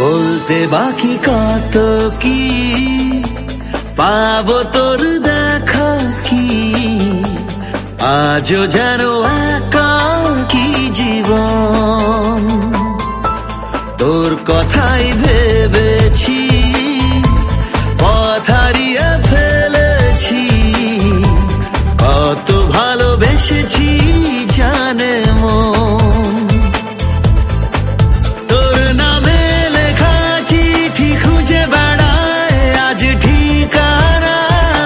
বলতে বাকি কত কি পাবো তোর দেখা কি আজও যেন একাকী জীবন তোর কথাই ভেবেছি পথ হারিয়ে ফেলেছি কত ভালোবেসেছি জানে মন তোর নামে লেখা চিঠি খুঁজে বেড়ায় আজ ঠিকানা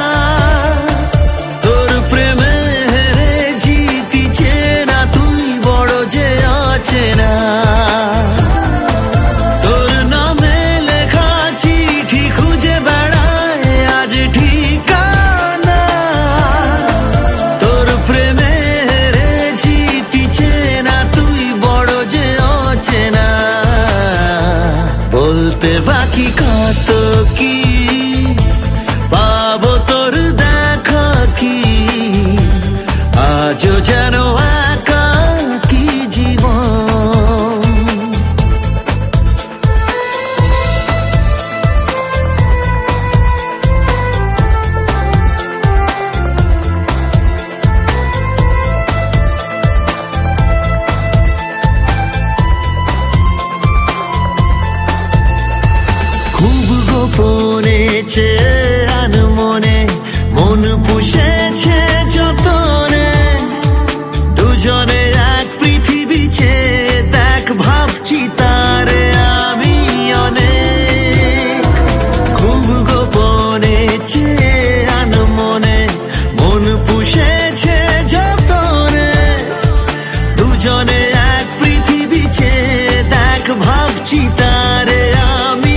তোর প্রেমে হেরে জিতি চেনা তুই বড় যে অচেনা তোর নামে লেখা চিঠি খুঁজে বেড়ায় আজ ঠিকানা তোর প্রেমে হেরে জিতি চেনা তুই বড় যে অচেনা বলতে বাকি কত কি পাবো তোর দেখা কি আজও যেন একাকী জীবন খুব গোপনে চেয়ে আনমনে মন পুষেছে যতনে দুজনে এক পৃথিবী চেয়ে দেখ ভাবছি তারে আমি অনেক খুব গোপনে চেয়ে আনমনে মন পুষেছে যতনে দুজনে এক পৃথিবী চেয়ে দেখ ভাবছি তারে আমি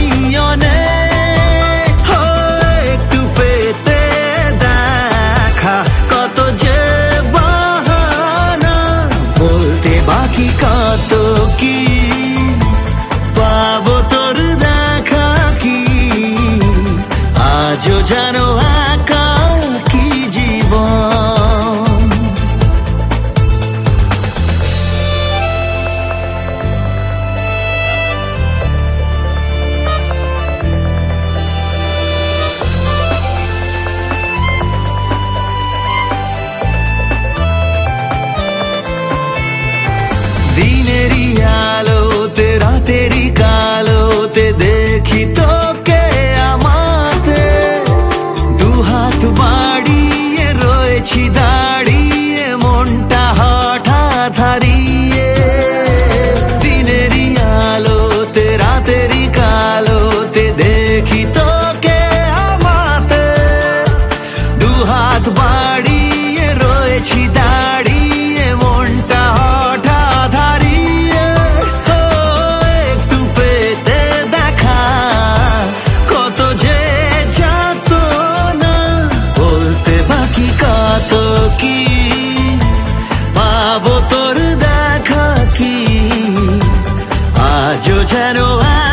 বাকি কত কি পাবো তোর দেখা কি আজও যেন একাকী জীবন দিনেরই আলোতে রাতেরই কালোতে দেখি তোকে আমাতে দুহাত বাড়িয়ে রয়েছি দাঁড়িয়ে মনটা হঠাৎ হারিয়ে দিনেরই আলোতে রাতেরই কালোতে দেখি তোকে আমাতে দুহাত বাড়িয়ে রয়েছি দাঁড়িয়ে মনটা কি পাবো তোর দেখা কি আজও যেন